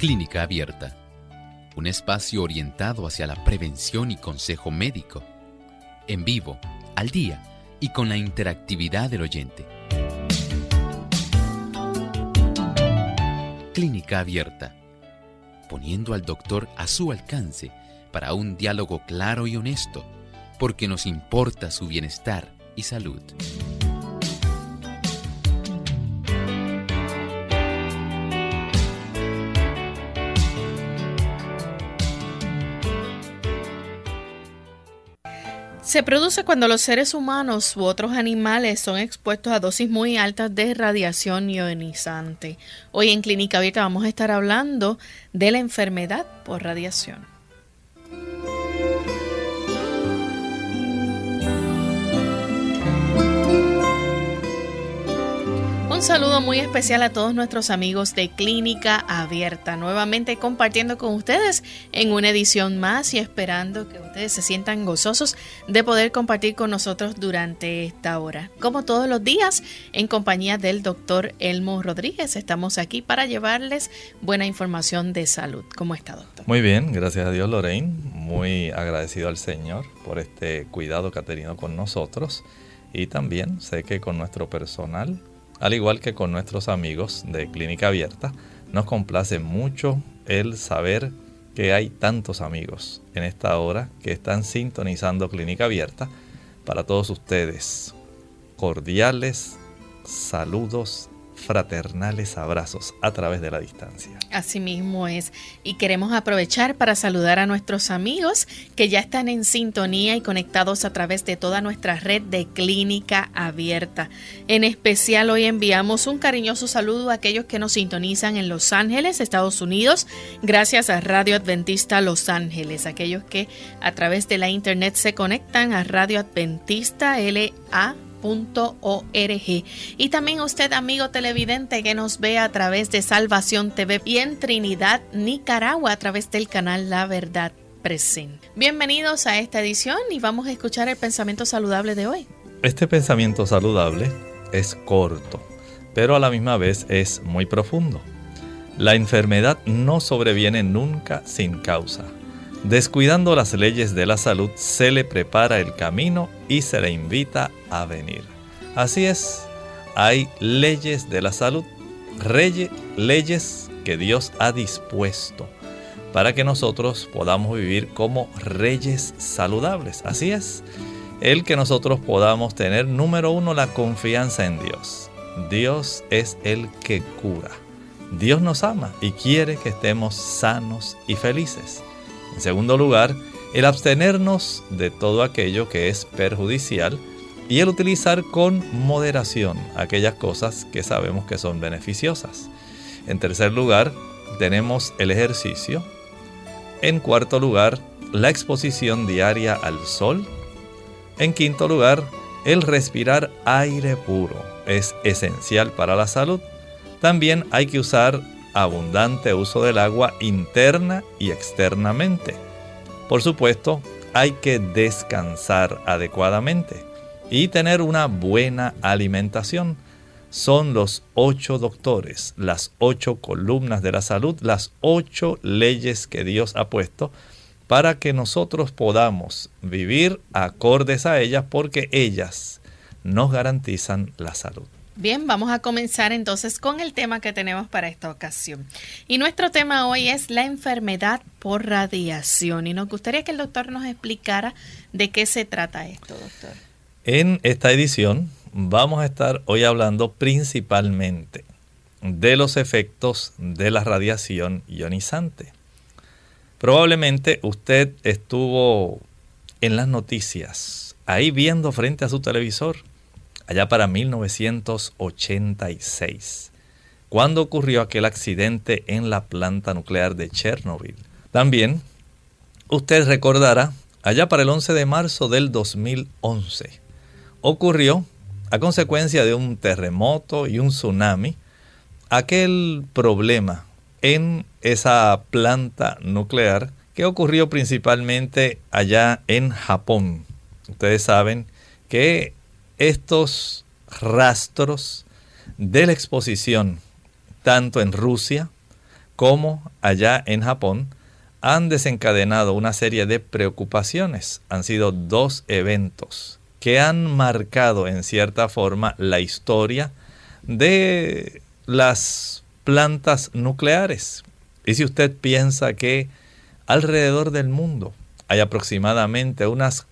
Clínica Abierta, un espacio orientado hacia la prevención y consejo médico, en vivo, al día y con la interactividad del oyente. Clínica Abierta, poniendo al doctor a su alcance para un diálogo claro y honesto, porque nos importa su bienestar y salud. Se produce cuando los seres humanos u otros animales son expuestos a dosis muy altas de radiación ionizante. Hoy en Clínica Abierta vamos a estar hablando de la enfermedad por radiación. Un saludo muy especial a todos nuestros amigos de Clínica Abierta, nuevamente compartiendo con ustedes en una edición más y esperando que ustedes se sientan gozosos de poder compartir con nosotros durante esta hora. Como todos los días, en compañía del doctor Elmo Rodríguez, estamos aquí para llevarles buena información de salud. ¿Cómo está, doctor? Muy bien, gracias a Dios, Lorraine. Muy agradecido al Señor por este cuidado que ha tenido con nosotros y también sé que con nuestro personal, al igual que con nuestros amigos de Clínica Abierta, nos complace mucho el saber que hay tantos amigos en esta hora que están sintonizando Clínica Abierta. Para todos ustedes, cordiales saludos, fraternales abrazos a través de la distancia. Así mismo es. Y queremos aprovechar para saludar a nuestros amigos que ya están en sintonía y conectados a través de toda nuestra red de Clínica Abierta. En especial hoy enviamos un cariñoso saludo a aquellos que nos sintonizan en Los Ángeles, Estados Unidos, gracias a Radio Adventista Los Ángeles. Aquellos que a través de la internet se conectan a Radio Adventista LA.org. Y también usted, amigo televidente, que nos ve a través de Salvación TV y en Trinidad, Nicaragua, a través del canal La Verdad Presente. Bienvenidos a esta edición y vamos a escuchar el pensamiento saludable de hoy. Este pensamiento saludable es corto, pero a la misma vez es muy profundo. La enfermedad no sobreviene nunca sin causa. Descuidando las leyes de la salud, se le prepara el camino y se le invita a venir. Así es, hay leyes de la salud, leyes que Dios ha dispuesto para que nosotros podamos vivir como reyes saludables. Así es, el que nosotros podamos tener, número uno, la confianza en Dios. Dios es el que cura. Dios nos ama y quiere que estemos sanos y felices. En segundo lugar, el abstenernos de todo aquello que es perjudicial y el utilizar con moderación aquellas cosas que sabemos que son beneficiosas. En tercer lugar, tenemos el ejercicio. En cuarto lugar, la exposición diaria al sol. En quinto lugar, el respirar aire puro es esencial para la salud. También hay que usar abundante uso del agua interna y externamente. Por supuesto, hay que descansar adecuadamente y tener una buena alimentación. Son los 8 doctores, las 8 columnas de la salud, las 8 leyes que Dios ha puesto para que nosotros podamos vivir acordes a ellas, porque ellas nos garantizan la salud. Bien, vamos a comenzar entonces con el tema que tenemos para esta ocasión. Y nuestro tema hoy es la enfermedad por radiación. Y nos gustaría que el doctor nos explicara de qué se trata esto, doctor. En esta edición vamos a estar hoy hablando principalmente de los efectos de la radiación ionizante. Probablemente usted estuvo en las noticias, ahí viendo frente a su televisor, allá para 1986, cuando ocurrió aquel accidente en la planta nuclear de Chernobyl. También usted recordará, allá para el 11 de marzo del 2011, ocurrió, a consecuencia de un terremoto y un tsunami, aquel problema en esa planta nuclear que ocurrió principalmente allá en Japón. Ustedes saben que estos rastros de la exposición, tanto en Rusia cómo allá en Japón han desencadenado una serie de preocupaciones. Han sido 2 eventos que han marcado en cierta forma la historia de las plantas nucleares. Y si usted piensa que alrededor del mundo hay aproximadamente unas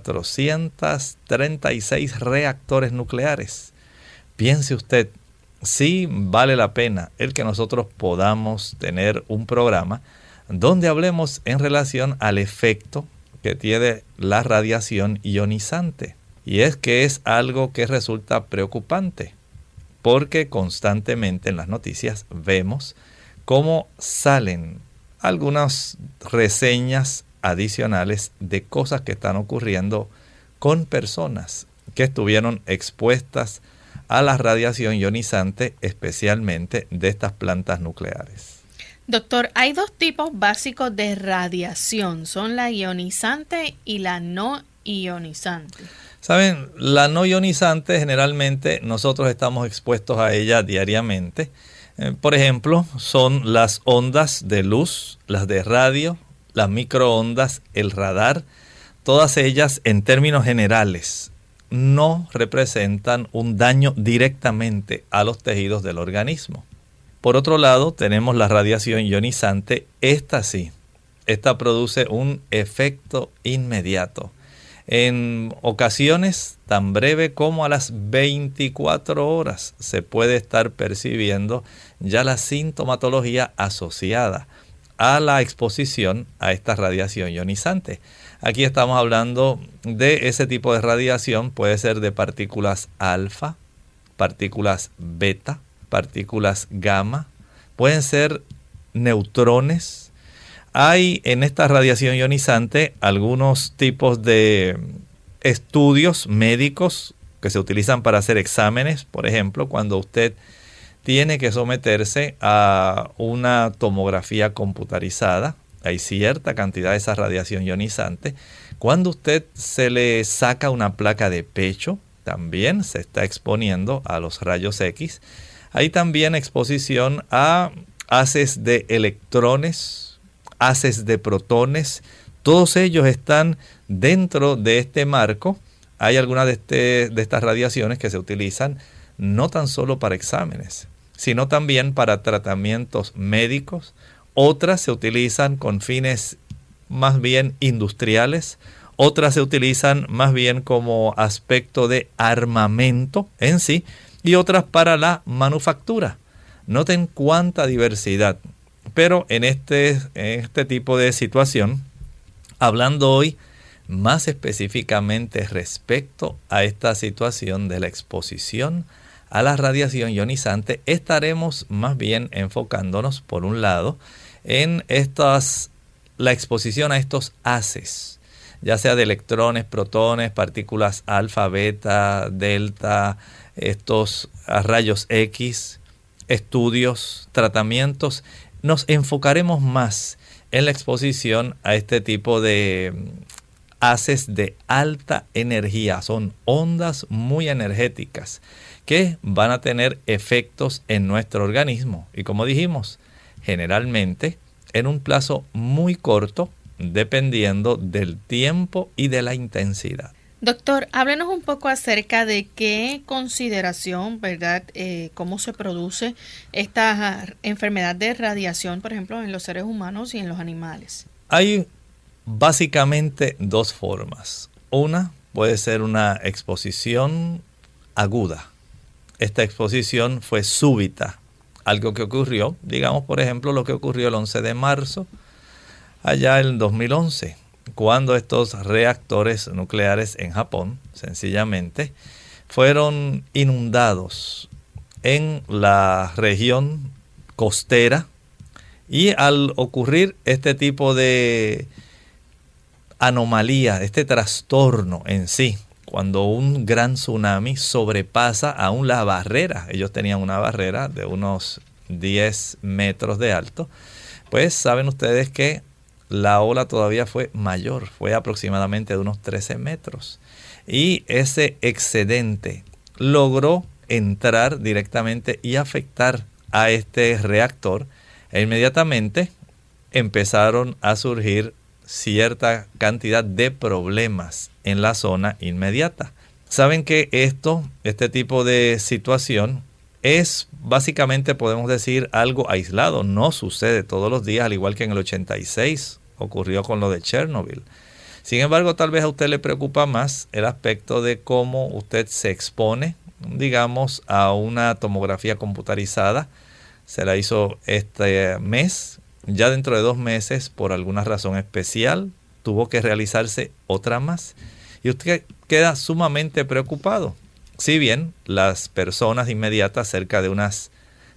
436 reactores nucleares, piense usted si vale la pena el que nosotros podamos tener un programa donde hablemos en relación al efecto que tiene la radiación ionizante. Y es que es algo que resulta preocupante, porque constantemente en las noticias vemos cómo salen algunas reseñas adicionales de cosas que están ocurriendo con personas que estuvieron expuestas a la radiación ionizante, especialmente de estas plantas nucleares. Doctor, hay 2 tipos básicos de radiación, son la ionizante y la no ionizante. Saben, la no ionizante generalmente nosotros estamos expuestos a ella diariamente. Por ejemplo, son las ondas de luz, las de radio, las microondas, el radar. Todas ellas, en términos generales, no representan un daño directamente a los tejidos del organismo. Por otro lado, tenemos la radiación ionizante. Esta sí, esta produce un efecto inmediato. En ocasiones tan breve como a las 24 horas se puede estar percibiendo ya la sintomatología asociada a la exposición a esta radiación ionizante. Aquí estamos hablando de ese tipo de radiación, puede ser de partículas alfa, partículas beta, partículas gamma, pueden ser neutrones. Hay en esta radiación ionizante algunos tipos de estudios médicos que se utilizan para hacer exámenes. Por ejemplo, cuando usted tiene que someterse a una tomografía computarizada, hay cierta cantidad de esa radiación ionizante. Cuando usted se le saca una placa de pecho, también se está exponiendo a los rayos X. Hay también exposición a haces de electrones, haces de protones. Todos ellos están dentro de este marco. Hay algunas de estas radiaciones que se utilizan no tan solo para exámenes, sino también para tratamientos médicos. Otras se utilizan con fines más bien industriales. Otras se utilizan más bien como aspecto de armamento en sí. Y otras para la manufactura. Noten cuánta diversidad. Pero en este tipo de situación, hablando hoy más específicamente respecto a esta situación de la exposición a la radiación ionizante, estaremos más bien enfocándonos, por un lado, en la exposición a estos haces, ya sea de electrones, protones, partículas alfa, beta, delta, estos rayos X, estudios, tratamientos. Nos enfocaremos más en la exposición a este tipo de haces de alta energía. Son ondas muy energéticas que van a tener efectos en nuestro organismo. Y como dijimos, generalmente en un plazo muy corto, dependiendo del tiempo y de la intensidad. Doctor, háblenos un poco acerca de qué consideración, ¿verdad? Cómo se produce esta enfermedad de radiación, por ejemplo, en los seres humanos y en los animales. Hay básicamente 2 formas. Una puede ser una exposición aguda. Esta exposición fue súbita. Algo que ocurrió, digamos, por ejemplo, lo que ocurrió el 11 de marzo, allá en 2011. Cuando estos reactores nucleares en Japón, sencillamente, fueron inundados en la región costera, y al ocurrir este tipo de anomalía, este trastorno en sí, cuando un gran tsunami sobrepasa aún la barrera, ellos tenían una barrera de unos 10 metros de alto, pues saben ustedes que la ola todavía fue mayor, fue aproximadamente de unos 13 metros. Y ese excedente logró entrar directamente y afectar a este reactor. E inmediatamente empezaron a surgir cierta cantidad de problemas en la zona inmediata. Saben que este tipo de situación es básicamente, podemos decir, algo aislado. No sucede todos los días, al igual que en el 86 ocurrió con lo de Chernobyl. Sin embargo, tal vez a usted le preocupa más el aspecto de cómo usted se expone, digamos, a una tomografía computarizada. Se la hizo este mes. Ya dentro de 2 meses, por alguna razón especial, tuvo que realizarse otra más. Y usted queda sumamente preocupado. Si bien las personas inmediatas, cerca de unas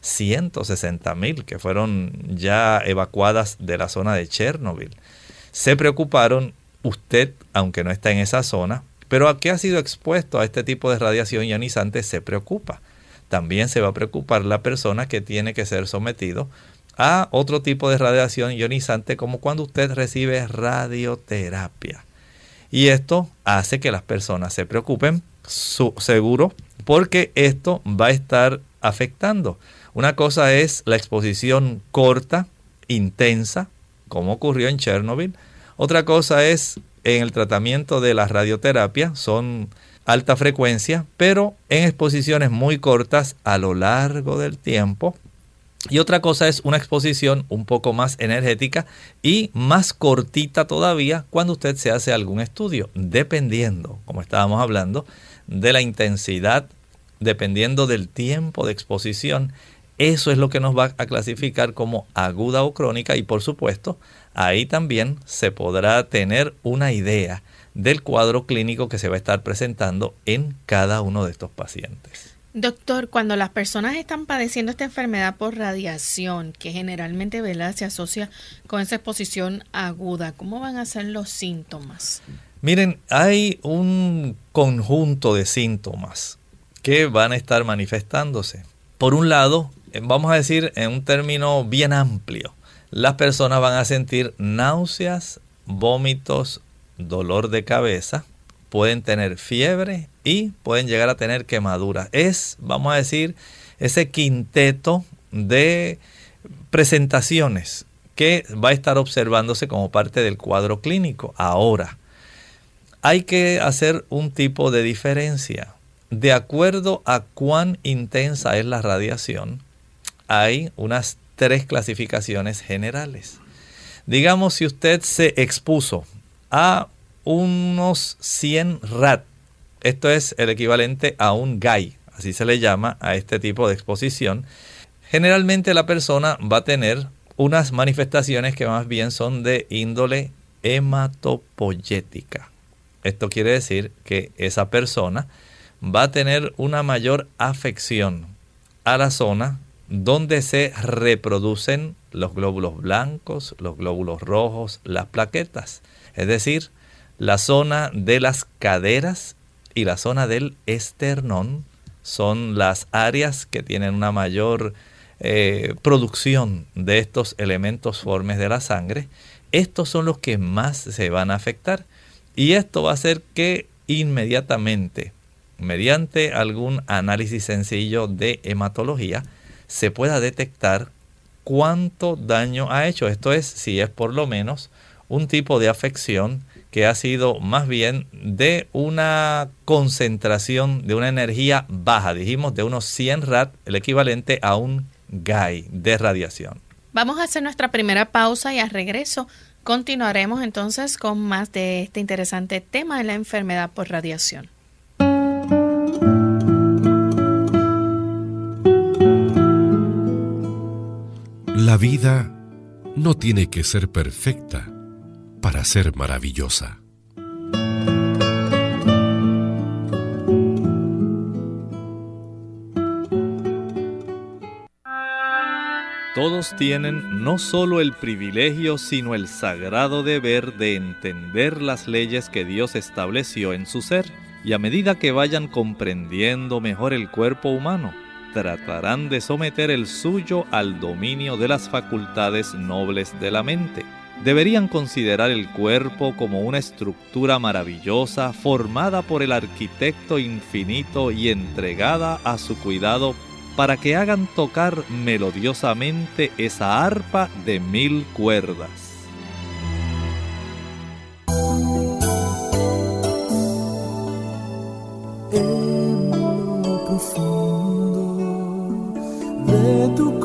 160,000 que fueron ya evacuadas de la zona de Chernobyl, se preocuparon, usted, aunque no está en esa zona, pero a qué ha sido expuesto a este tipo de radiación ionizante, se preocupa. También se va a preocupar la persona que tiene que ser sometido a otro tipo de radiación ionizante, como cuando usted recibe radioterapia. Y esto hace que las personas se preocupen, seguro, porque esto va a estar afectando. Una cosa es la exposición corta, intensa, como ocurrió en Chernobyl. Otra cosa es en el tratamiento de la radioterapia, son alta frecuencia, pero en exposiciones muy cortas a lo largo del tiempo. Y otra cosa es una exposición un poco más energética y más cortita todavía cuando usted se hace algún estudio, dependiendo, como estábamos hablando, de la intensidad, dependiendo del tiempo de exposición. Eso es lo que nos va a clasificar como aguda o crónica, y por supuesto, ahí también se podrá tener una idea del cuadro clínico que se va a estar presentando en cada uno de estos pacientes. Doctor, cuando las personas están padeciendo esta enfermedad por radiación, que generalmente, ¿verdad?, se asocia con esa exposición aguda, ¿cómo van a ser los síntomas? Miren, hay un conjunto de síntomas que van a estar manifestándose. Por un lado, vamos a decir en un término bien amplio, las personas van a sentir náuseas, vómitos, dolor de cabeza, pueden tener fiebre y pueden llegar a tener quemaduras. Es, vamos a decir, ese quinteto de presentaciones que va a estar observándose como parte del cuadro clínico. Ahora, hay que hacer un tipo de diferencia. De acuerdo a cuán intensa es la radiación, hay unas 3 clasificaciones generales. Digamos, si usted se expuso a unos 100 rad, esto es el equivalente a un GAI, así se le llama a este tipo de exposición. Generalmente la persona va a tener unas manifestaciones que más bien son de índole hematopoyética. Esto quiere decir que esa persona va a tener una mayor afección a la zona donde se reproducen los glóbulos blancos, los glóbulos rojos, las plaquetas. Es decir, la zona de las caderas y la zona del esternón son las áreas que tienen una mayor producción de estos elementos formes de la sangre. Estos son los que más se van a afectar. Y esto va a hacer que inmediatamente, mediante algún análisis sencillo de hematología, se pueda detectar cuánto daño ha hecho. Esto es, si es por lo menos un tipo de afección que ha sido más bien de una concentración de una energía baja. Dijimos de unos 100 rad, el equivalente a un GAI de radiación. Vamos a hacer nuestra primera pausa y al regreso continuaremos entonces con más de este interesante tema de la enfermedad por radiación. La vida no tiene que ser perfecta para ser maravillosa. Todos tienen no solo el privilegio, sino el sagrado deber de entender las leyes que Dios estableció en su ser, y a medida que vayan comprendiendo mejor el cuerpo humano, tratarán de someter el suyo al dominio de las facultades nobles de la mente. Deberían considerar el cuerpo como una estructura maravillosa formada por el arquitecto infinito y entregada a su cuidado para que hagan tocar melodiosamente esa arpa de 1000 cuerdas. En lo profundo de tu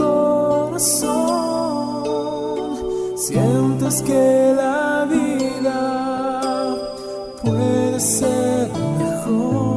corazón sientes que la vida puede ser mejor.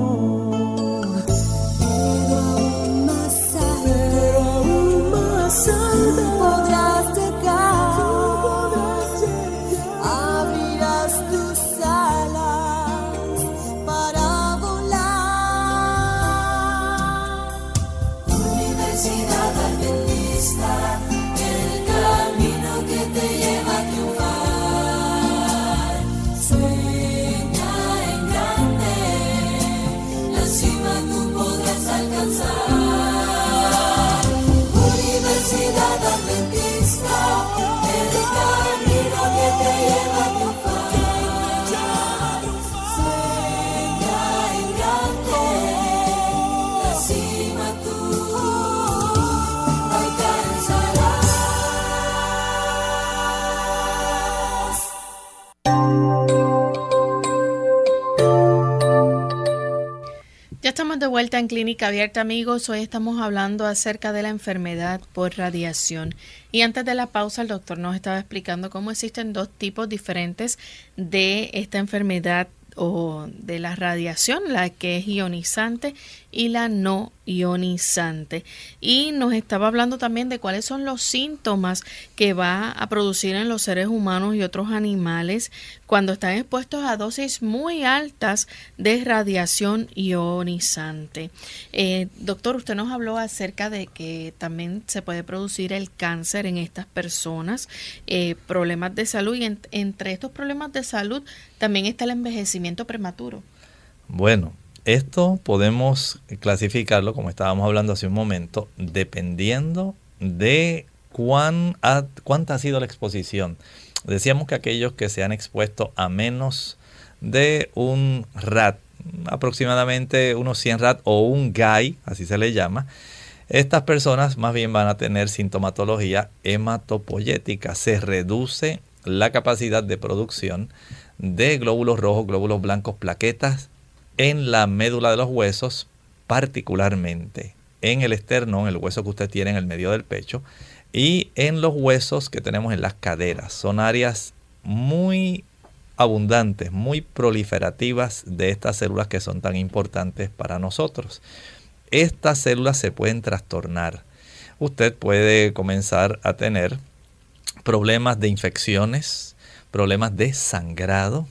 Estamos de vuelta en Clínica Abierta, amigos. Hoy estamos hablando acerca de la enfermedad por radiación. Y antes de la pausa, el doctor nos estaba explicando cómo existen dos tipos diferentes de esta enfermedad o de la radiación, la que es ionizante y la no ionizante. Y nos estaba hablando también de cuáles son los síntomas que va a producir en los seres humanos y otros animales cuando están expuestos a dosis muy altas de radiación ionizante. Doctor, usted nos habló acerca de que también se puede producir el cáncer en estas personas, problemas de salud, y entre estos problemas de salud también está el envejecimiento prematuro. Bueno, esto podemos clasificarlo, como estábamos hablando hace un momento, dependiendo de cuánta ha sido la exposición. Decíamos que aquellos que se han expuesto a menos de un RAT, aproximadamente unos 100 RAT o un GAI, así se le llama, estas personas más bien van a tener sintomatología hematopoyética. Se reduce la capacidad de producción de glóbulos rojos, glóbulos blancos, plaquetas en la médula de los huesos, particularmente en el esternón, el hueso que usted tiene en el medio del pecho, y en los huesos que tenemos en las caderas. Son áreas muy abundantes, muy proliferativas de estas células que son tan importantes para nosotros. Estas células se pueden trastornar. Usted puede comenzar a tener problemas de infecciones, problemas de sangrado,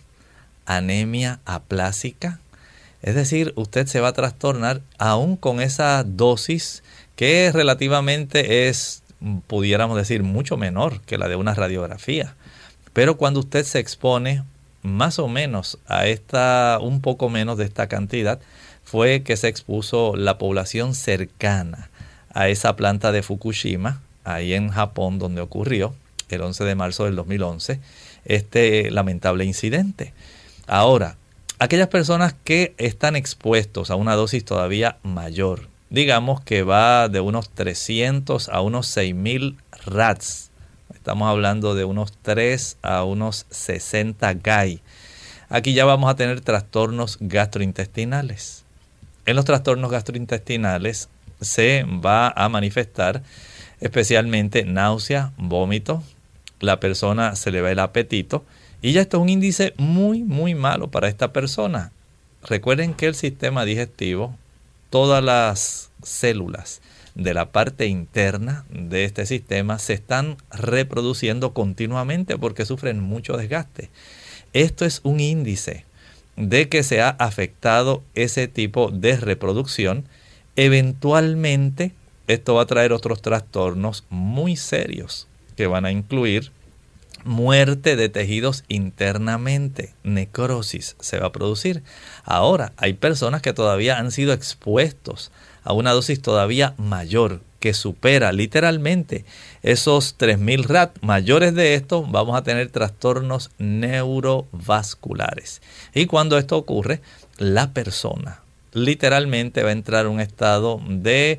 anemia aplásica. Es decir, usted se va a trastornar aún con esa dosis que relativamente es, pudiéramos decir, mucho menor que la de una radiografía. Pero cuando usted se expone más o menos a un poco menos de esta cantidad, fue que se expuso la población cercana a esa planta de Fukushima, ahí en Japón, donde ocurrió el 11 de marzo del 2011, este lamentable incidente. Ahora, aquellas personas que están expuestos a una dosis todavía mayor, digamos que va de unos 300 a unos 6,000 RATs, estamos hablando de unos 3 a unos 60 GAI. Aquí ya vamos a tener trastornos gastrointestinales. En los trastornos gastrointestinales se va a manifestar especialmente náusea, vómito, la persona se le va el apetito, y ya esto es un índice muy, muy malo para esta persona. Recuerden que el sistema digestivo, todas las células de la parte interna de este sistema se están reproduciendo continuamente porque sufren mucho desgaste. Esto es un índice de que se ha afectado ese tipo de reproducción. Eventualmente, esto va a traer otros trastornos muy serios que van a incluir muerte de tejidos internamente, necrosis se va a producir. Ahora, hay personas que todavía han sido expuestos a una dosis todavía mayor, que supera literalmente esos 3,000 RAT. Mayores de esto, vamos a tener trastornos neurovasculares. Y cuando esto ocurre, la persona literalmente va a entrar en un estado de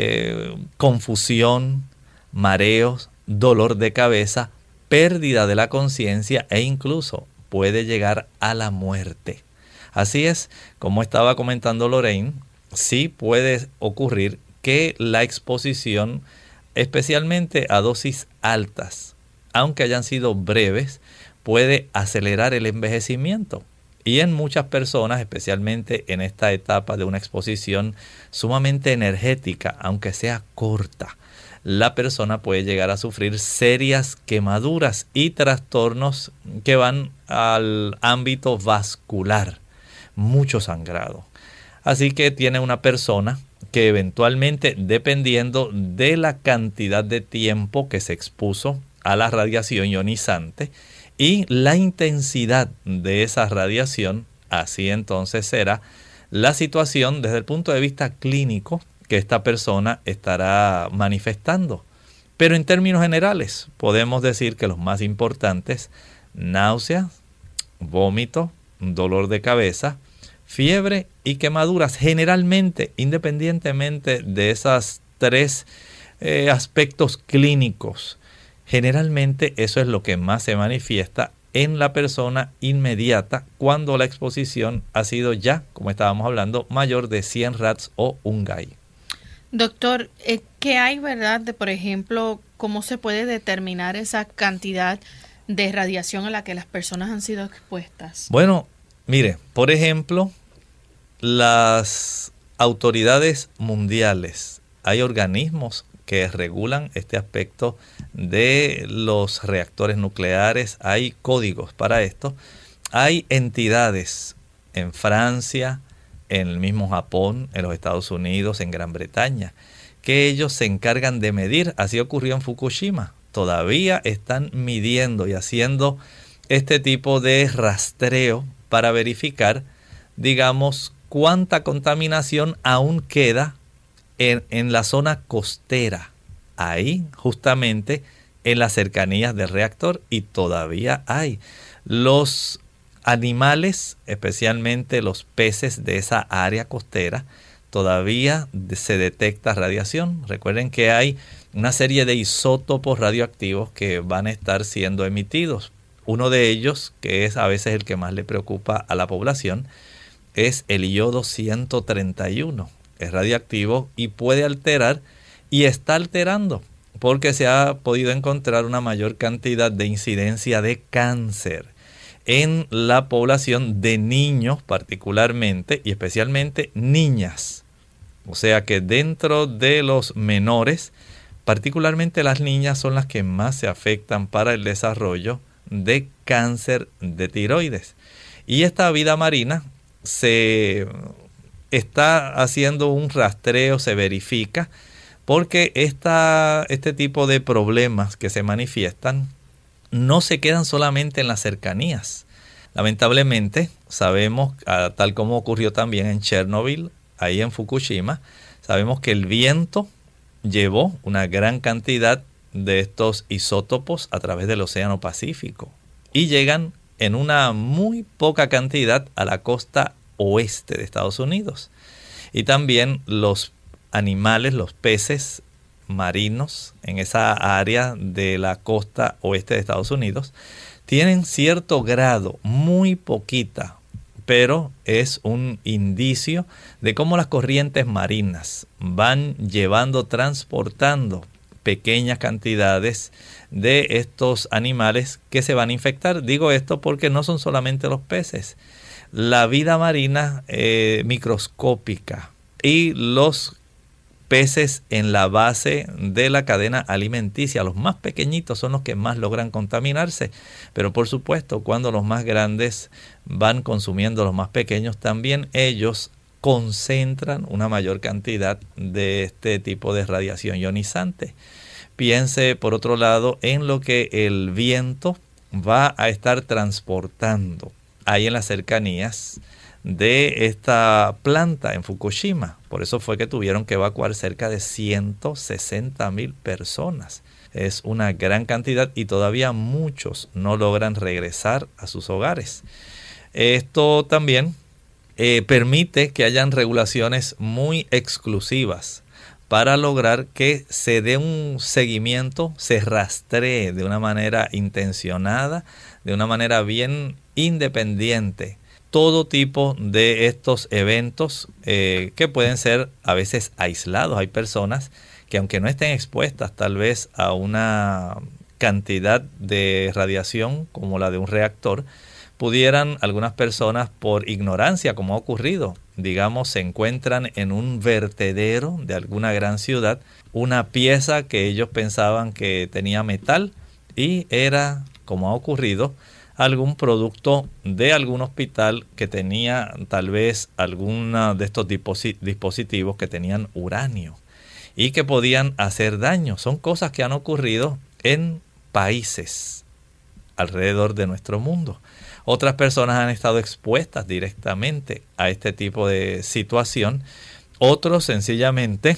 confusión, mareos, dolor de cabeza, pérdida de la conciencia e incluso puede llegar a la muerte. Así es, como estaba comentando Lorraine, sí puede ocurrir que la exposición, especialmente a dosis altas, aunque hayan sido breves, puede acelerar el envejecimiento. Y en muchas personas, especialmente en esta etapa de una exposición sumamente energética, aunque sea corta, la persona puede llegar a sufrir serias quemaduras y trastornos que van al ámbito vascular, mucho sangrado. Así que tiene una persona que eventualmente, dependiendo de la cantidad de tiempo que se expuso a la radiación ionizante y la intensidad de esa radiación, así entonces será la situación desde el punto de vista clínico que esta persona estará manifestando. Pero en términos generales podemos decir que los más importantes: náuseas, vómito, dolor de cabeza, fiebre y quemaduras, generalmente, independientemente de esos tres aspectos clínicos. Generalmente eso es lo que más se manifiesta en la persona inmediata cuando la exposición ha sido ya, como estábamos hablando, mayor de 100 rats o un gay. Doctor, ¿qué hay, verdad, de, por ejemplo, cómo se puede determinar esa cantidad de radiación a la que las personas han sido expuestas? Bueno, mire, por ejemplo, las autoridades mundiales, hay organismos que regulan este aspecto de los reactores nucleares, hay códigos para esto, hay entidades en Francia, en el mismo Japón, en los Estados Unidos, en Gran Bretaña, que ellos se encargan de medir. Así ocurrió en Fukushima. Todavía están midiendo y haciendo este tipo de rastreo para verificar, digamos, cuánta contaminación aún queda en la zona costera, ahí justamente en las cercanías del reactor, y todavía hay. Los animales, especialmente los peces de esa área costera, todavía se detecta radiación. Recuerden que hay una serie de isótopos radioactivos que van a estar siendo emitidos. Uno de ellos, que es a veces el que más le preocupa a la población, es el iodo 131. Es radioactivo y puede alterar, y está alterando, porque se ha podido encontrar una mayor cantidad de incidencia de cáncer en la población de niños particularmente, y especialmente niñas. O sea que dentro de los menores, particularmente las niñas son las que más se afectan para el desarrollo de cáncer de tiroides. Y esta vida marina se está haciendo un rastreo, se verifica, porque este tipo de problemas que se manifiestan no se quedan solamente en las cercanías. Lamentablemente, sabemos, tal como ocurrió también en Chernobyl, ahí en Fukushima, sabemos que el viento llevó una gran cantidad de estos isótopos a través del Océano Pacífico y llegan en una muy poca cantidad a la costa oeste de Estados Unidos. Y también los animales, los peces marinos en esa área de la costa oeste de Estados Unidos tienen cierto grado, muy poquita, pero es un indicio de cómo las corrientes marinas van llevando, transportando pequeñas cantidades de estos animales que se van a infectar. Digo esto porque no son solamente los peces. La vida marina microscópica y los peces en la base de la cadena alimenticia, los más pequeñitos son los que más logran contaminarse, pero por supuesto cuando los más grandes van consumiendo los más pequeños, también ellos concentran una mayor cantidad de este tipo de radiación ionizante. Piense por otro lado en lo que el viento va a estar transportando ahí en las cercanías de esta planta en Fukushima. Por eso fue que tuvieron que evacuar cerca de 160,000 personas. Es una gran cantidad y todavía muchos no logran regresar a sus hogares. Esto también permite que hayan regulaciones muy exclusivas para lograr que se dé un seguimiento, se rastree de una manera intencionada, de una manera bien independiente, todo tipo de estos eventos que pueden ser a veces aislados. Hay personas que, aunque no estén expuestas tal vez a una cantidad de radiación como la de un reactor, pudieran algunas personas, por ignorancia, como ha ocurrido, digamos, se encuentran en un vertedero de alguna gran ciudad, una pieza que ellos pensaban que tenía metal y era, como ha ocurrido, algún producto de algún hospital que tenía tal vez alguno de estos dispositivos que tenían uranio y que podían hacer daño. Son cosas que han ocurrido en países alrededor de nuestro mundo. Otras personas han estado expuestas directamente a este tipo de situación. Otros sencillamente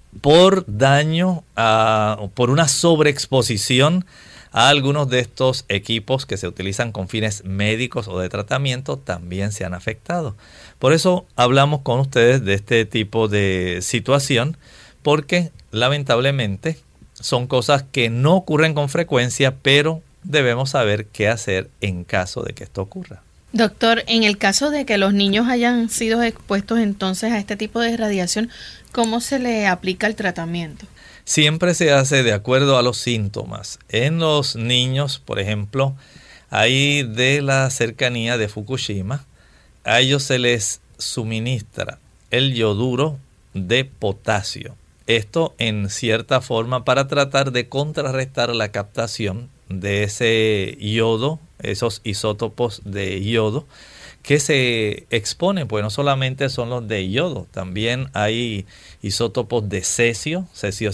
por daño, por una sobreexposición a algunos de estos equipos que se utilizan con fines médicos o de tratamiento, también se han afectado. Por eso hablamos con ustedes de este tipo de situación, porque lamentablemente son cosas que no ocurren con frecuencia, pero debemos saber qué hacer en caso de que esto ocurra. Doctor, en el caso de que los niños hayan sido expuestos entonces a este tipo de radiación, ¿cómo se le aplica el tratamiento? Siempre se hace de acuerdo a los síntomas. En los niños, por ejemplo, ahí de la cercanía de Fukushima, a ellos se les suministra el yoduro de potasio. Esto en cierta forma para tratar de contrarrestar la captación de ese yodo, esos isótopos de yodo que se exponen, pues no solamente son los de yodo, también hay isótopos de cesio, cesio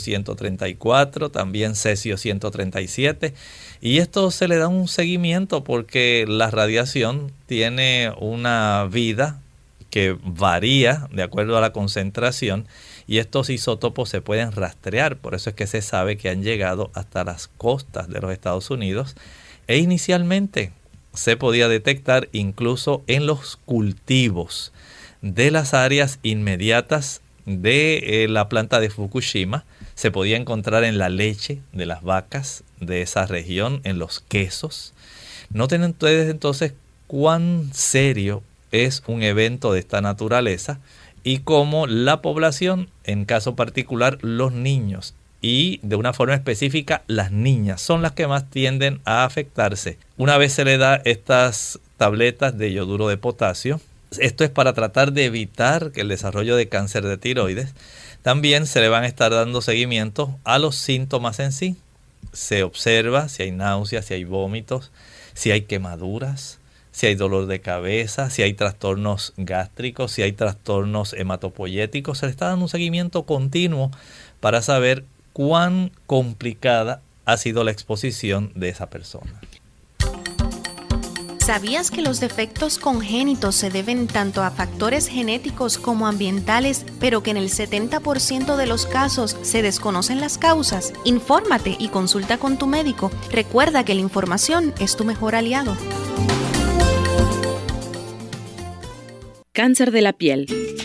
134, también cesio 137, y esto se le da un seguimiento porque la radiación tiene una vida que varía de acuerdo a la concentración, y estos isótopos se pueden rastrear. Por eso es que se sabe que han llegado hasta las costas de los Estados Unidos, e inicialmente se podía detectar incluso en los cultivos de las áreas inmediatas de la planta de Fukushima. Se podía encontrar en la leche de las vacas de esa región, en los quesos. Noten ustedes entonces cuán serio es un evento de esta naturaleza y cómo la población, en caso particular los niños, y de una forma específica las niñas, son las que más tienden a afectarse. Una vez se le da estas tabletas de yoduro de potasio, esto es para tratar de evitar que el desarrollo de cáncer de tiroides. También se le van a estar dando seguimiento a los síntomas en sí. Se observa si hay náuseas, si hay vómitos, si hay quemaduras, si hay dolor de cabeza, si hay trastornos gástricos, si hay trastornos hematopoyéticos. Se le está dando un seguimiento continuo para saber cuán complicada ha sido la exposición de esa persona. ¿Sabías que los defectos congénitos se deben tanto a factores genéticos como ambientales, pero que en el 70% de los casos se desconocen las causas? Infórmate y consulta con tu médico. Recuerda que la información es tu mejor aliado. Cáncer de la piel.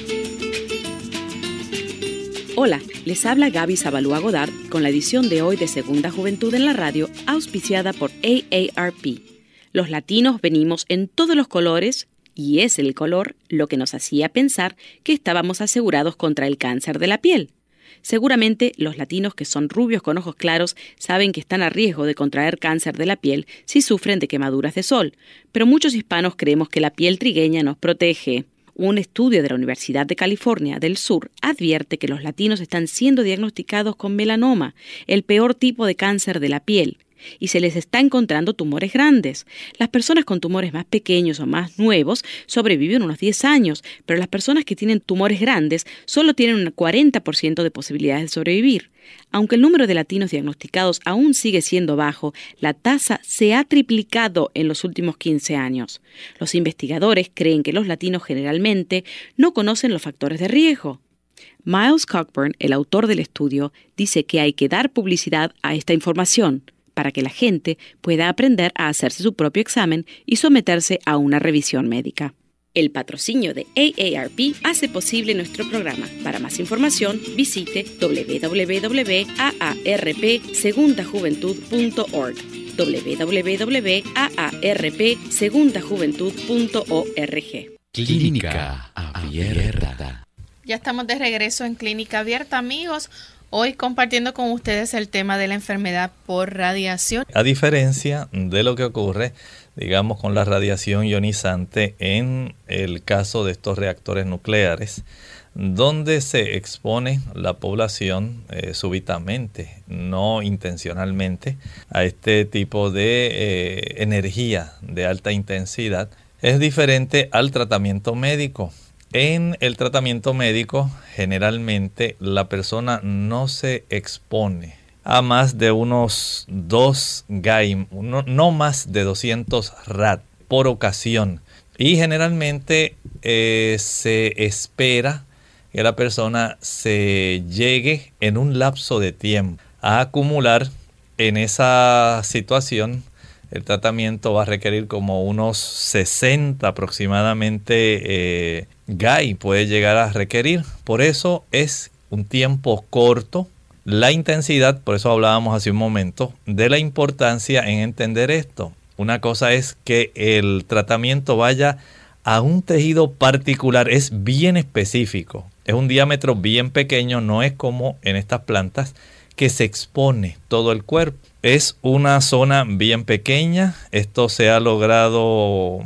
Hola, les habla Gaby Zabalúa Godard con la edición de hoy de Segunda Juventud en la Radio, auspiciada por AARP. Los latinos venimos en todos los colores y es el color lo que nos hacía pensar que estábamos asegurados contra el cáncer de la piel. Seguramente los latinos que son rubios con ojos claros saben que están a riesgo de contraer cáncer de la piel si sufren de quemaduras de sol, pero muchos hispanos creemos que la piel trigueña nos protege. Un estudio de la Universidad de California del Sur advierte que los latinos están siendo diagnosticados con melanoma, el peor tipo de cáncer de la piel, y se les está encontrando tumores grandes. Las personas con tumores más pequeños o más nuevos sobreviven unos 10 años, pero las personas que tienen tumores grandes solo tienen un 40% de posibilidades de sobrevivir. Aunque el número de latinos diagnosticados aún sigue siendo bajo, la tasa se ha triplicado en los últimos 15 años. Los investigadores creen que los latinos generalmente no conocen los factores de riesgo. Miles Cockburn, el autor del estudio, dice que hay que dar publicidad a esta información para que la gente pueda aprender a hacerse su propio examen y someterse a una revisión médica. El patrocinio de AARP hace posible nuestro programa. Para más información, visite www.aarpsegundajuventud.org www.aarpsegundajuventud.org. Clínica Abierta. Ya estamos de regreso en Clínica Abierta, amigos. Hoy compartiendo con ustedes el tema de la enfermedad por radiación. A diferencia de lo que ocurre, digamos, con la radiación ionizante en el caso de estos reactores nucleares, donde se expone la población súbitamente, no intencionalmente, a este tipo de energía de alta intensidad, es diferente al tratamiento médico. En el tratamiento médico, generalmente la persona no se expone a más de unos 2 Gauss, no más de 200 rad por ocasión. Y generalmente se espera que la persona se llegue en un lapso de tiempo a acumular en esa situación. El tratamiento va a requerir como unos 60 aproximadamente Gauss puede llegar a requerir. Por eso es un tiempo corto. La intensidad, por eso hablábamos hace un momento, de la importancia en entender esto. Una cosa es que el tratamiento vaya a un tejido particular, es bien específico. Es un diámetro bien pequeño, no es como en estas plantas que se expone todo el cuerpo. Es una zona bien pequeña. Esto se ha logrado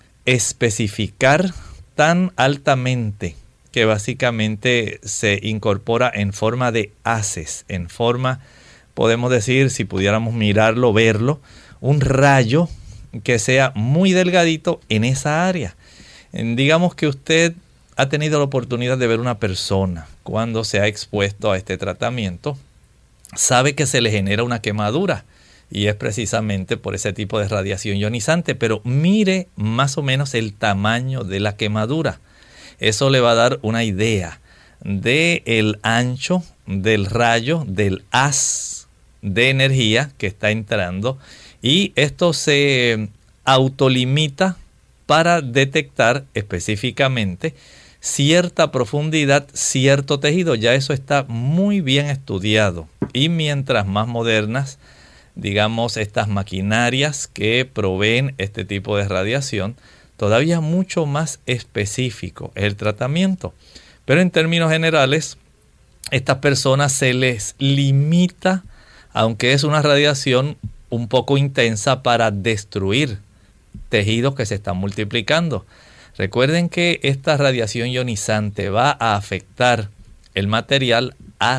especificar tan altamente que básicamente se incorpora en forma de haces, en forma, podemos decir, si pudiéramos mirarlo, verlo, un rayo que sea muy delgadito en esa área. Digamos que usted ha tenido la oportunidad de ver una persona cuando se ha expuesto a este tratamiento, sabe que se le genera una quemadura y es precisamente por ese tipo de radiación ionizante, pero mire más o menos el tamaño de la quemadura. Eso le va a dar una idea del ancho del rayo, del haz de energía que está entrando, y esto se autolimita para detectar específicamente cierta profundidad, cierto tejido. Ya eso está muy bien estudiado. Y mientras más modernas, digamos, estas maquinarias que proveen este tipo de radiación, todavía mucho más específico es el tratamiento. Pero en términos generales, estas personas se les limita, aunque es una radiación un poco intensa, para destruir tejidos que se están multiplicando. Recuerden que esta radiación ionizante va a afectar el material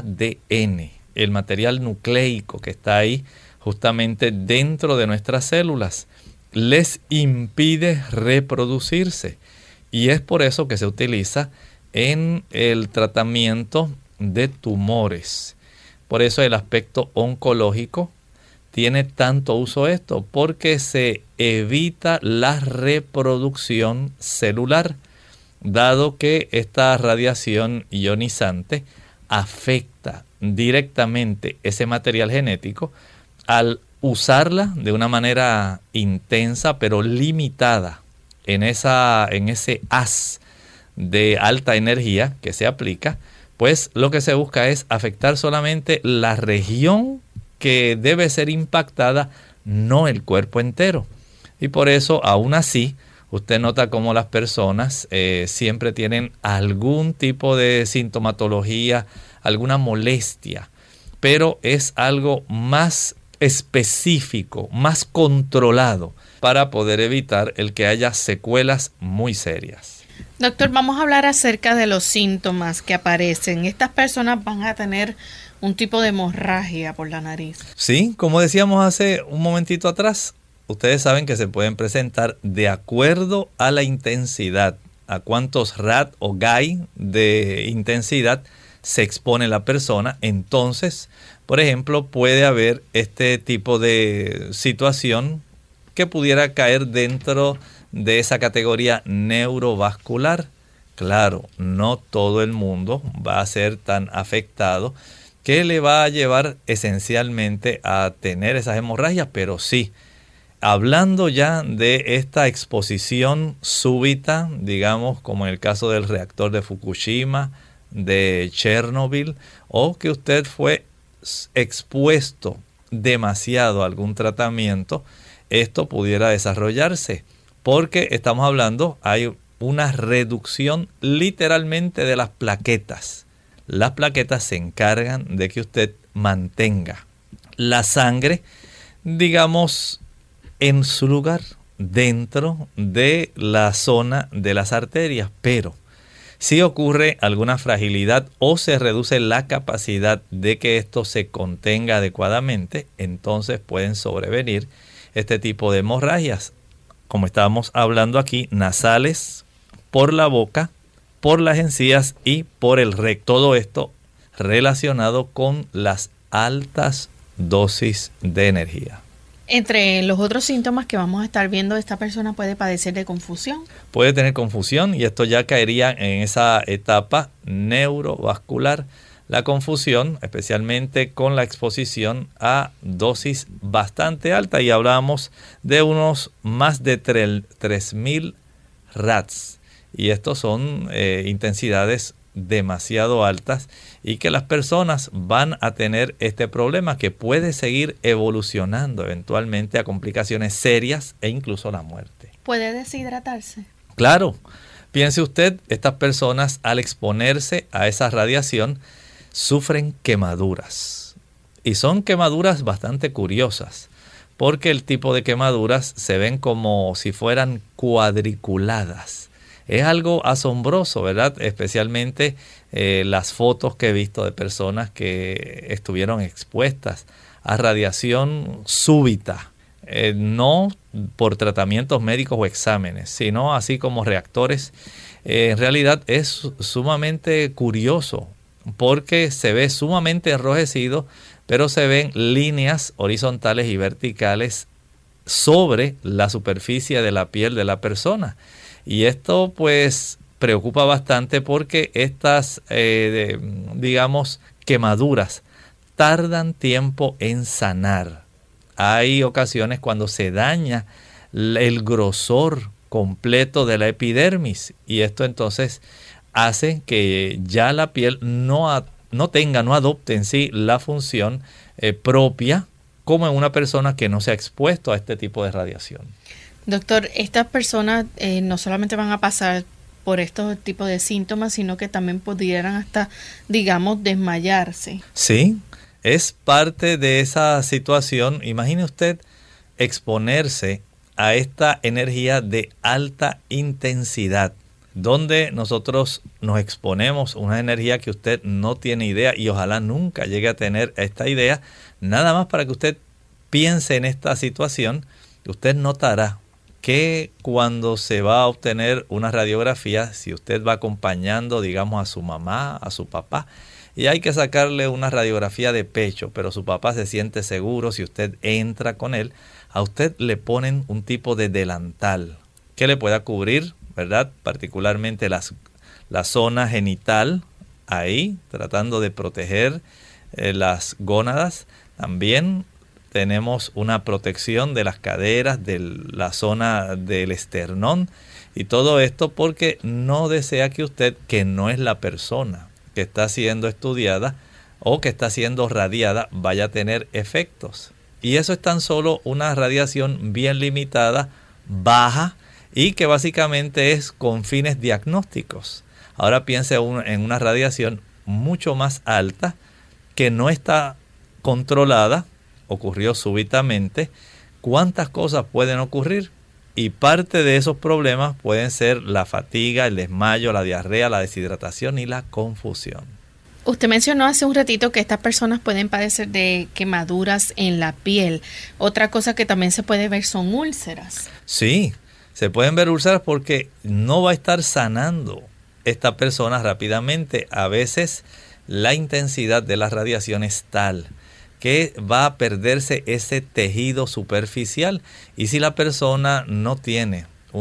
ADN, el material nucleico que está ahí justamente dentro de nuestras células. Les impide reproducirse y es por eso que se utiliza en el tratamiento de tumores. Por eso el aspecto oncológico tiene tanto uso esto, porque se evita la reproducción celular, dado que esta radiación ionizante afecta directamente ese material genético al usarla de una manera intensa pero limitada en ese haz de alta energía que se aplica. Pues lo que se busca es afectar solamente la región que debe ser impactada, no el cuerpo entero. Y por eso, aún así, usted nota cómo las personas siempre tienen algún tipo de sintomatología, alguna molestia, pero es algo más específico, más controlado, para poder evitar el que haya secuelas muy serias. Doctor, vamos a hablar acerca de los síntomas que aparecen. Estas personas van a tener un tipo de hemorragia por la nariz. Sí, como decíamos hace un momentito atrás, ustedes saben que se pueden presentar de acuerdo a la intensidad, a cuántos rad o Gauss de intensidad se expone la persona. Entonces, por ejemplo, puede haber este tipo de situación que pudiera caer dentro de esa categoría neurovascular. Claro, no todo el mundo va a ser tan afectado que le va a llevar esencialmente a tener esas hemorragias, pero sí, hablando ya de esta exposición súbita, digamos como en el caso del reactor de Fukushima, de Chernobyl, o que usted fue expuesto demasiado a algún tratamiento, esto pudiera desarrollarse, porque estamos hablando, hay una reducción literalmente de las plaquetas. Las plaquetas se encargan de que usted mantenga la sangre, digamos, en su lugar, dentro de la zona de las arterias, pero si ocurre alguna fragilidad o se reduce la capacidad de que esto se contenga adecuadamente, entonces pueden sobrevenir este tipo de hemorragias, como estábamos hablando aquí, nasales, por la boca, por las encías y por el recto. Todo esto relacionado con las altas dosis de energía. Entre los otros síntomas que vamos a estar viendo, esta persona puede padecer de confusión. Puede tener confusión y esto ya caería en esa etapa neurovascular. La confusión, especialmente con la exposición a dosis bastante alta, y hablábamos de unos más de 3.000 RATs. Y estos son intensidades demasiado altas y que las personas van a tener este problema que puede seguir evolucionando eventualmente a complicaciones serias e incluso la muerte. ¿Puede deshidratarse? Claro. Piense usted, estas personas al exponerse a esa radiación sufren quemaduras. Y son quemaduras bastante curiosas, porque el tipo de quemaduras se ven como si fueran cuadriculadas. Es algo asombroso, ¿verdad? Especialmente las fotos que he visto de personas que estuvieron expuestas a radiación súbita. No por tratamientos médicos o exámenes, sino así como reactores. En realidad es sumamente curioso porque se ve sumamente enrojecido, pero se ven líneas horizontales y verticales sobre la superficie de la piel de la persona. Y esto pues preocupa bastante porque estas, digamos, quemaduras tardan tiempo en sanar. Hay ocasiones cuando se daña el grosor completo de la epidermis y esto entonces hace que ya la piel no adopte en sí la función propia como en una persona que no se ha expuesto a este tipo de radiación. Doctor, estas personas no solamente van a pasar por estos tipos de síntomas, sino que también pudieran hasta, digamos, desmayarse. Sí, es parte de esa situación. Imagine usted exponerse a esta energía de alta intensidad, donde nosotros nos exponemos a una energía que usted no tiene idea y ojalá nunca llegue a tener esta idea. Nada más para que usted piense en esta situación, usted notará que cuando se va a obtener una radiografía, si usted va acompañando, digamos, a su mamá, a su papá, y hay que sacarle una radiografía de pecho, pero su papá se siente seguro, si usted entra con él, a usted le ponen un tipo de delantal que le pueda cubrir, ¿verdad? Particularmente la zona genital, ahí, tratando de proteger las gónadas. También tenemos una protección de las caderas, de la zona del esternón y todo esto porque no desea que usted, que no es la persona que está siendo estudiada o que está siendo radiada, vaya a tener efectos. Y eso es tan solo una radiación bien limitada, baja y que básicamente es con fines diagnósticos. Ahora piense en una radiación mucho más alta que no está controlada, ocurrió súbitamente. ¿Cuántas cosas pueden ocurrir? Y parte de esos problemas pueden ser la fatiga, el desmayo, la diarrea, la deshidratación y la confusión. Usted mencionó hace un ratito que estas personas pueden padecer de quemaduras en la piel. Otra cosa que también se puede ver son úlceras. Sí, se pueden ver úlceras porque no va a estar sanando esta persona rápidamente. A veces la intensidad de la radiación es tal que va a perderse ese tejido superficial y si la persona no tiene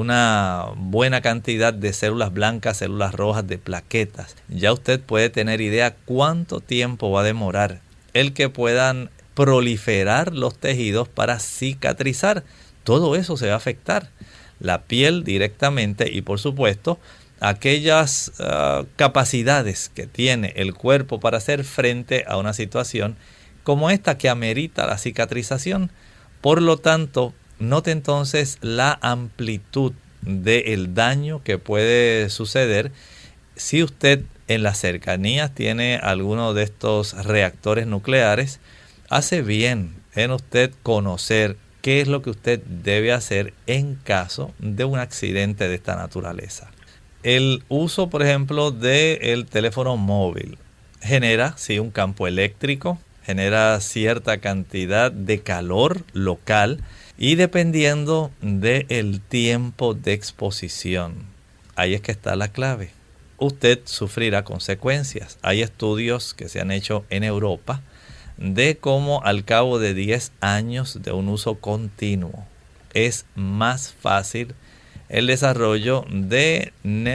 una buena cantidad de células blancas, células rojas, de plaquetas, ya usted puede tener idea cuánto tiempo va a demorar el que puedan proliferar los tejidos para cicatrizar. todo eso se va a afectar. La piel directamente y por supuesto aquellas capacidades que tiene el cuerpo para hacer frente a una situación como esta que amerita la cicatrización. Por lo tanto, note entonces la amplitud del daño que puede suceder si usted en las cercanías tiene alguno de estos reactores nucleares. Hace bien en usted conocer qué es lo que usted debe hacer en caso de un accidente de esta naturaleza. El uso, por ejemplo, del teléfono móvil genera, sí, un campo eléctrico, genera cierta cantidad de calor local y dependiendo del tiempo de exposición, ahí es que está la clave. Usted sufrirá consecuencias. Hay estudios que se han hecho en Europa de cómo al cabo de 10 años de un uso continuo es más fácil el desarrollo de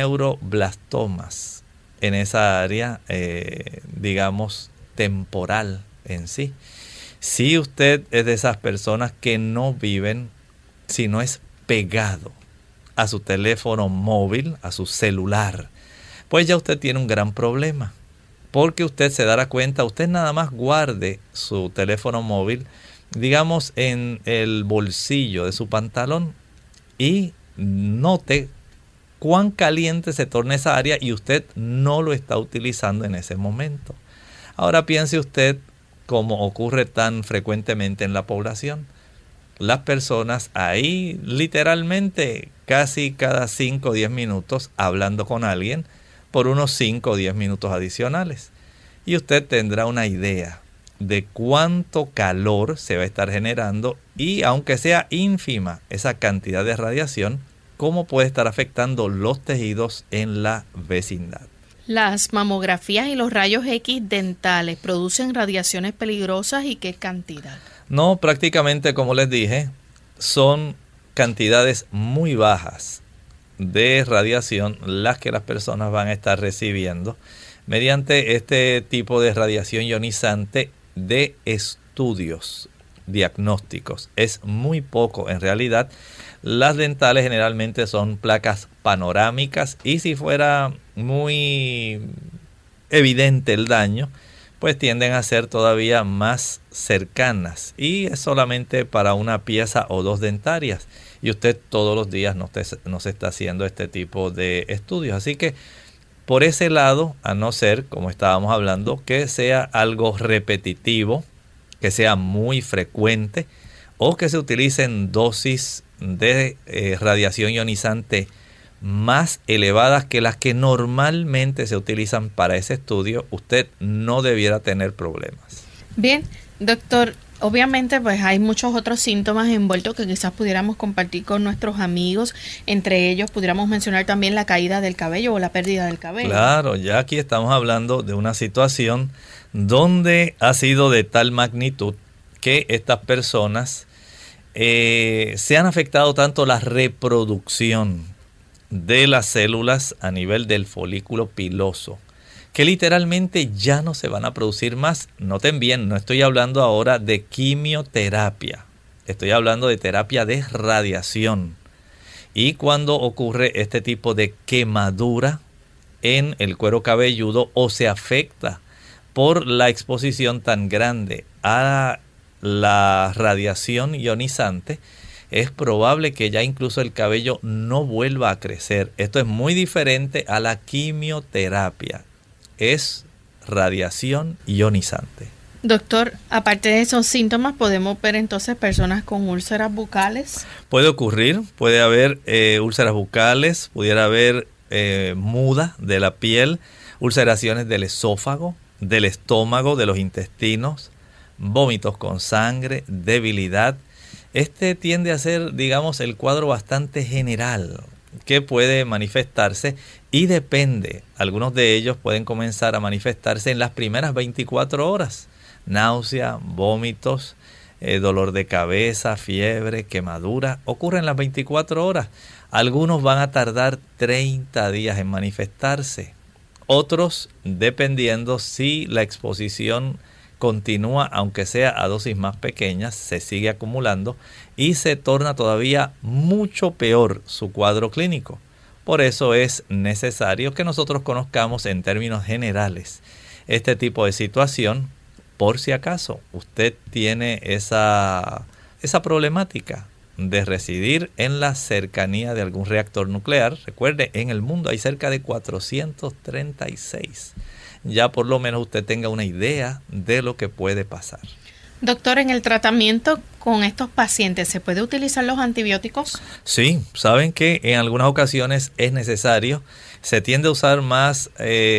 neuroblastomas en esa área, digamos, temporal en sí. Si usted es de esas personas que no viven, si no es pegado a su teléfono móvil, a su celular, pues ya usted tiene un gran problema. Porque usted se dará cuenta, usted nada más guarde su teléfono móvil, digamos, en el bolsillo de su pantalón y note cuán caliente se torna esa área y usted no lo está utilizando en ese momento. Ahora piense usted, como ocurre tan frecuentemente en la población, las personas ahí literalmente casi cada 5 o 10 minutos hablando con alguien por unos 5 o 10 minutos adicionales. Y usted tendrá una idea de cuánto calor se va a estar generando y aunque sea ínfima esa cantidad de radiación, cómo puede estar afectando los tejidos en la vecindad. Las mamografías y los rayos X dentales producen radiaciones peligrosas y qué cantidad. No, prácticamente como les dije, son cantidades muy bajas de radiación las que las personas van a estar recibiendo mediante este tipo de radiación ionizante de estudios diagnósticos. Es muy poco en realidad. Las dentales generalmente son placas panorámicas y si fuera muy evidente el daño, pues tienden a ser todavía más cercanas y es solamente para una pieza o dos dentarias y usted todos los días no se está haciendo este tipo de estudios. Así que por ese lado, a no ser, como estábamos hablando, que sea algo repetitivo, que sea muy frecuente o que se utilicen dosis de radiación ionizante más elevadas que las que normalmente se utilizan para ese estudio, usted no debiera tener problemas. Bien, doctor, obviamente pues hay muchos otros síntomas envueltos que quizás pudiéramos compartir con nuestros amigos. Entre ellos pudiéramos mencionar también la caída del cabello o la pérdida del cabello. Claro, ya aquí estamos hablando de una situación donde ha sido de tal magnitud que estas personas se han afectado tanto la reproducción de las células a nivel del folículo piloso, que literalmente ya no se van a producir más. Noten bien, no estoy hablando ahora de quimioterapia, estoy hablando de terapia de radiación. Y cuando ocurre este tipo de quemadura en el cuero cabelludo o se afecta por la exposición tan grande a la radiación ionizante, es probable que ya incluso el cabello no vuelva a crecer. Esto es muy diferente a la quimioterapia. Es radiación ionizante. Doctor, aparte de esos síntomas, ¿podemos ver entonces personas con úlceras bucales? Puede ocurrir, puede haber úlceras bucales, pudiera haber muda de la piel, ulceraciones del esófago, del estómago, de los intestinos, vómitos con sangre, debilidad. Este tiende a ser, digamos, el cuadro bastante general que puede manifestarse y depende. Algunos de ellos pueden comenzar a manifestarse en las primeras 24 horas. Náusea, vómitos, dolor de cabeza, fiebre, quemadura. Ocurre en las 24 horas. Algunos van a tardar 30 días en manifestarse. Otros, dependiendo si la exposición continúa, aunque sea a dosis más pequeñas, se sigue acumulando y se torna todavía mucho peor su cuadro clínico. Por eso es necesario que nosotros conozcamos en términos generales este tipo de situación, por si acaso usted tiene esa problemática de residir en la cercanía de algún reactor nuclear. Recuerde, en el mundo hay cerca de 436. Ya por lo menos usted tenga una idea de lo que puede pasar. Doctor, ¿en el tratamiento con estos pacientes se puede utilizar los antibióticos? Sí, saben que en algunas ocasiones es necesario. Se tiende a usar más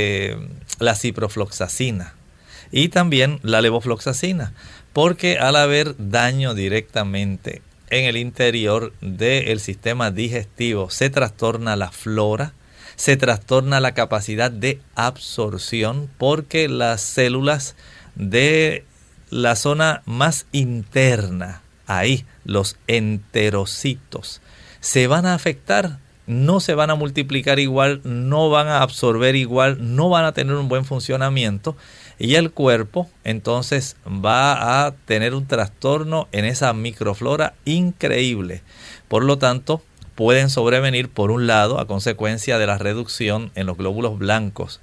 la ciprofloxacina y también la levofloxacina, porque al haber daño directamente en el interior del sistema digestivo, se trastorna la flora, se trastorna la capacidad de absorción, porque las células de la zona más interna, ahí los enterocitos, se van a afectar, no se van a multiplicar igual, no van a absorber igual, no van a tener un buen funcionamiento. Y el cuerpo entonces va a tener un trastorno en esa microflora increíble. Por lo tanto, pueden sobrevenir por un lado a consecuencia de la reducción en los glóbulos blancos,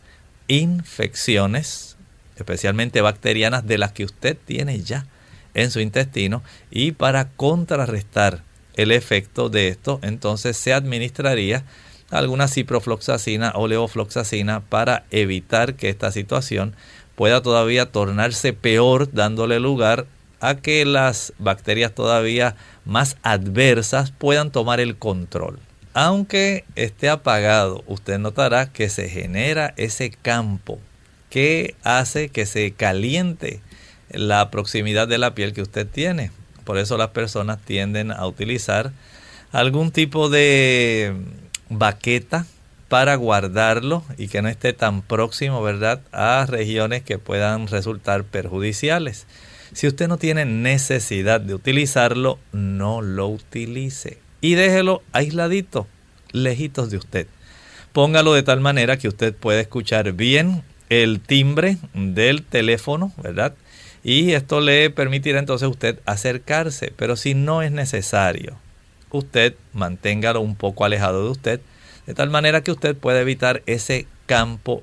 infecciones, especialmente bacterianas, de las que usted tiene ya en su intestino. Y para contrarrestar el efecto de esto, entonces se administraría alguna ciprofloxacina o levofloxacina para evitar que esta situación pueda todavía tornarse peor, dándole lugar a que las bacterias todavía más adversas puedan tomar el control. Aunque esté apagado, usted notará que se genera ese campo que hace que se caliente la proximidad de la piel que usted tiene. Por eso las personas tienden a utilizar algún tipo de baqueta para guardarlo y que no esté tan próximo, ¿verdad?, a regiones que puedan resultar perjudiciales. Si usted no tiene necesidad de utilizarlo, no lo utilice y déjelo aisladito, lejitos de usted. Póngalo de tal manera que usted pueda escuchar bien el timbre del teléfono, ¿verdad? Y esto le permitirá entonces a usted acercarse, pero si no es necesario, usted manténgalo un poco alejado de usted, de tal manera que usted pueda evitar ese campo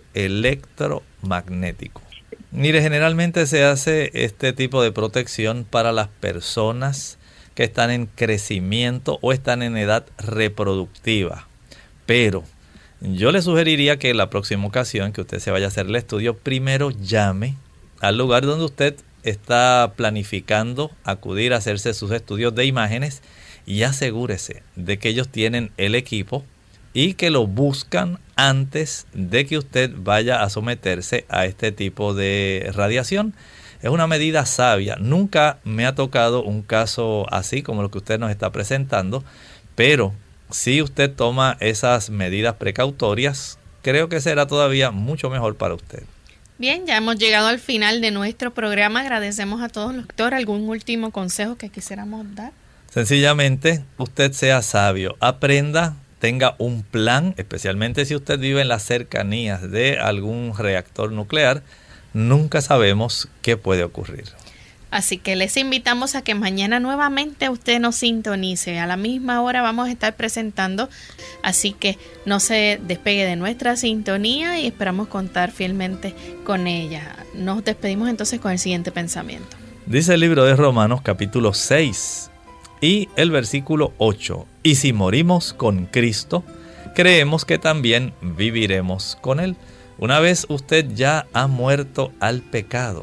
electromagnético. Mire, generalmente se hace este tipo de protección para las personas que están en crecimiento o están en edad reproductiva. Pero yo le sugeriría que la próxima ocasión que usted se vaya a hacer el estudio, primero llame al lugar donde usted está planificando acudir a hacerse sus estudios de imágenes y asegúrese de que ellos tienen el equipo y que lo buscan antes de que usted vaya a someterse a este tipo de radiación. Es una medida sabia. Nunca me ha tocado un caso así como lo que usted nos está presentando, pero si usted toma esas medidas precautorias, creo que será todavía mucho mejor para usted. Bien, ya hemos llegado al final de nuestro programa. Agradecemos a todos, doctor. ¿Algún último consejo que quisiéramos dar? Sencillamente, usted sea sabio, aprenda, tenga un plan, especialmente si usted vive en las cercanías de algún reactor nuclear. Nunca sabemos qué puede ocurrir. Así que les invitamos a que mañana nuevamente usted nos sintonice. A la misma hora vamos a estar presentando, así que no se despegue de nuestra sintonía y esperamos contar fielmente con ella. Nos despedimos entonces con el siguiente pensamiento. Dice el libro de Romanos capítulo 6 y el versículo 8. Y si morimos con Cristo, creemos que también viviremos con Él. Una vez usted ya ha muerto al pecado,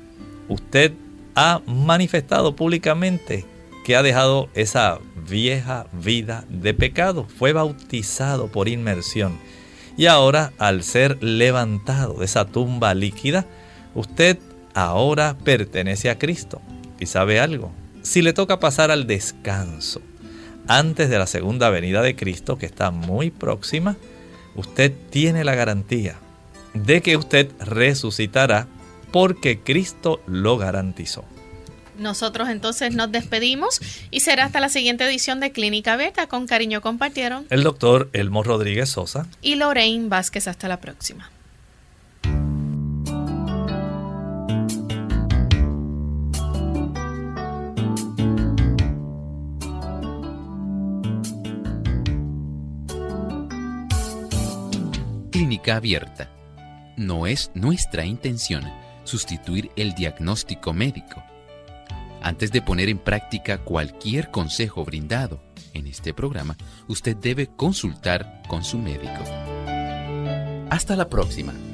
usted ha manifestado públicamente que ha dejado esa vieja vida de pecado. Fue bautizado por inmersión. Y ahora, al ser levantado de esa tumba líquida, usted ahora pertenece a Cristo. ¿Y sabe algo? Si le toca pasar al descanso antes de la segunda venida de Cristo, que está muy próxima, usted tiene la garantía de que usted resucitará, porque Cristo lo garantizó. Nosotros entonces nos despedimos y será hasta la siguiente edición de Clínica Abierta. Con cariño compartieron el doctor Elmo Rodríguez Sosa y Lorraine Vázquez. Hasta la próxima. Clínica Abierta. No es nuestra intención sustituir el diagnóstico médico. Antes de poner en práctica cualquier consejo brindado en este programa, usted debe consultar con su médico. Hasta la próxima.